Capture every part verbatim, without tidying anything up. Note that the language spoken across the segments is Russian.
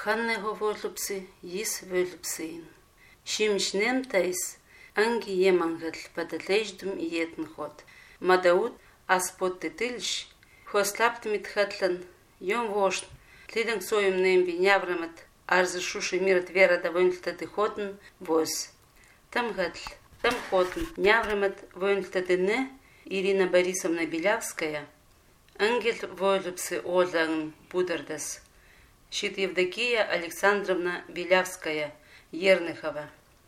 Ханне говорлупсы, йис вөлупсыин. Шимшнем тайс, анги емангал падалеждум иетн ход. Мадаут аспот тетильш, хослапт митхатлан, йом вошн, тлиден соем немби няврамат, арзы шуши мират вера да вönltады ходн воз. Там гатл, там ходн, няврамат вönltадыны, Ирина Борисовна Белявская, ангел вөлупсы олдагн будардас. Щит Евдокия Александровна Белявская, Ерныхова.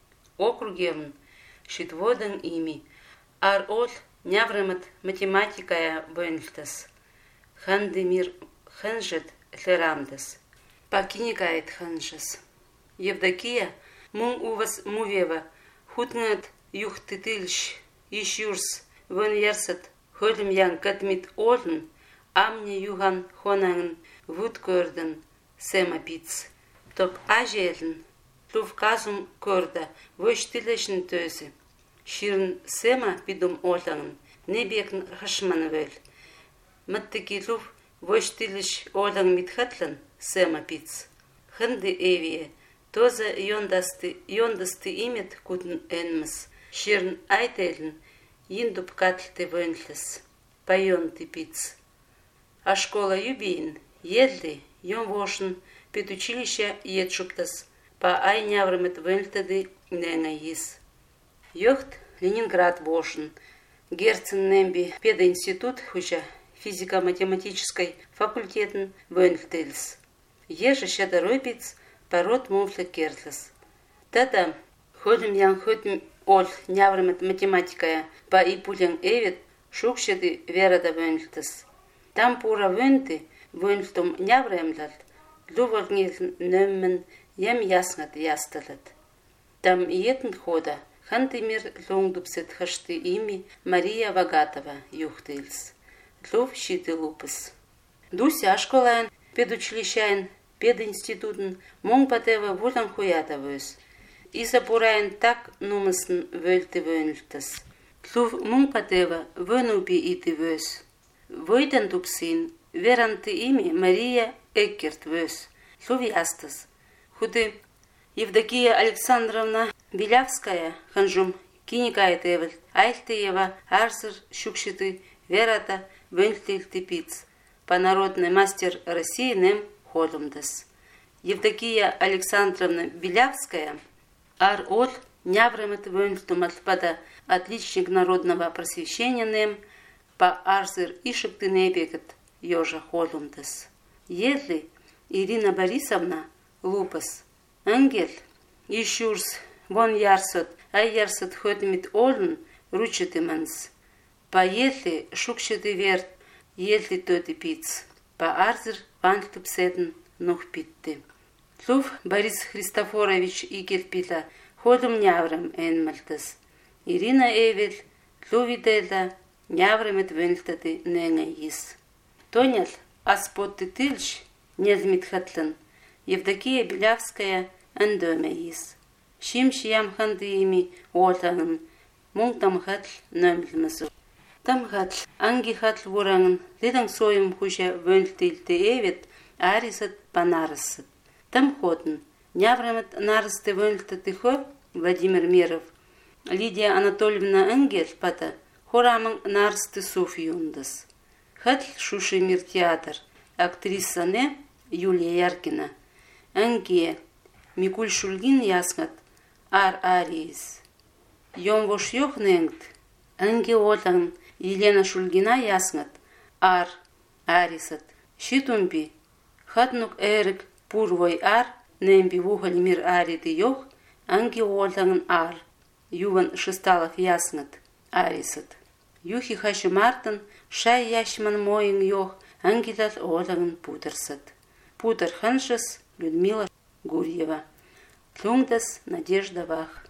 Округем щит воден ими, ар ол няврамат математикая вönlтас. Хандемир ханжет лерамдас. Пакиникает ханжес. Евдокия мун увас мувева, хутнат юхтытыльш, ишюрс, вон ярсат, хөлім ян катмит олн, амне юган хонанын, вуткörден, сема пиц. Топ ажелн, тув казум көрда, вöштилешн төсі. Ширн сема пидум оланын, не бекн хашман вөл. Маттыки тув вöштилеш олан митхатлан, сема пиц. Хынды эвие, тоза йондасты, йондасты имет кудн энмс. Ширн айтелн, индуп катлты вönlтес, пайонты пиц. А школа юбиин, едли, йом вошн, педучилище едшуптас, па ай няврымет вönlтады нэнга йис. Йохт Ленинград вошн, Герцен немби пединститут хуча физико-математической факультетен вönlтэлс. Еже щадарой пиц, парот муфлет кертлес. Тата ходим ян ходим ол няврымет математикая, па и пулен эвет шукшеды верада вönlтес. Там пура вönты, вönlтум няврымлат, лувалгнилн нөммен ем яснат ясталат. Там иетн хода, хантымир луңдупсет хашты ими Мария Вагатова юхтылс. Лув щиты лупыс. Дуся школаен, педучилищаен, пединститутен, мон патева вулан хуята вös. Иса пураен так нумысын вөлты вönlтес. Лув мон патева вönупи ити вös. Вöйтен тупсин, веранты ими Мария Эккерт вös. Лув ястас. Худы Евдокия Александровна Белявская, ханжум киникает эвел, айлтыева арсыр шукшиты верата вönlтыльты пиц. Понародный мастер России нем холумдас. Евдокия Александровна Белявская, ар ол няврымет вönlтум атпада отличник народного просвещения нем, па арсыр ишыкты небегет ёжа холумдас. Едли Ирина Борисовна лупас, ангел, ишурс, вон ярсот, ай ярсот ходмит олн, ручеты манс. Па едли шукшеты верт, едли тоты пиц, па арзыр вантлупседн нух питты. Лув Борис Христофорович Игельпита, ходум няврым энмалтас. Ирина эвел, лувиделда, няврымет вönlтады нэнга йис. Тонял аспотты тыльш, незмитхатлан, Евдокия Белявская андöme йис. Шимш ям ханды ими оланын, мун там хатл нөмлмысу. Там хатл, анги хатл вурангын, лидан соем хуча вönlтыльты эвет, арисат панарысыт. Там ходн, няврамат нарысты вönlтады хо, Владимир Меров, Лидия Анатольевна Энгель пата, хорамын нарысты Софьюндас. Хатл шуши мир театр, актриса не Юлия Яркина. Анге Микуль Шульгин яснат, ар арис. Йом вош йохненгт, анге олан Елена Шульгина яснат, ар арисат. Шитумби, хатнук эрик пурвой ар, немби вухаль мир ариды йох, анге олан ар. Юван Шесталов яснат, арисат. Юхи хаши мартын, шай яшман моин йох, ангелал олан пудерсат. Пудер ханшес Людмила Гурьева. Тлуңдас Надежда Вах.